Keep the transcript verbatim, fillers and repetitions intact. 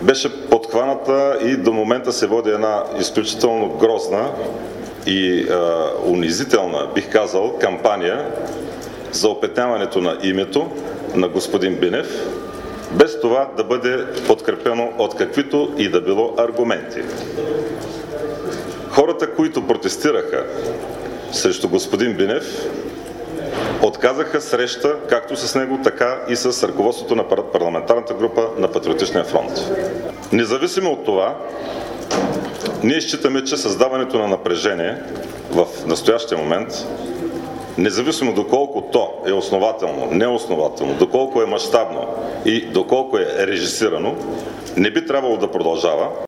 беше подхваната и до момента се води една изключително грозна и а, унизителна, бих казал, кампания за опетняването на името на господин Бинев, без това да бъде подкрепено от каквито и да било аргументи. Хората, които протестираха срещу господин Бинев, отказаха среща както с него, така и с ръководството на парламентарната група на Патриотичния фронт. Независимо от това, ние считаме, че създаването на напрежение в настоящия момент, независимо доколко то е основателно, неоснователно, доколко е мащабно и доколко е режисирано, не би трябвало да продължава.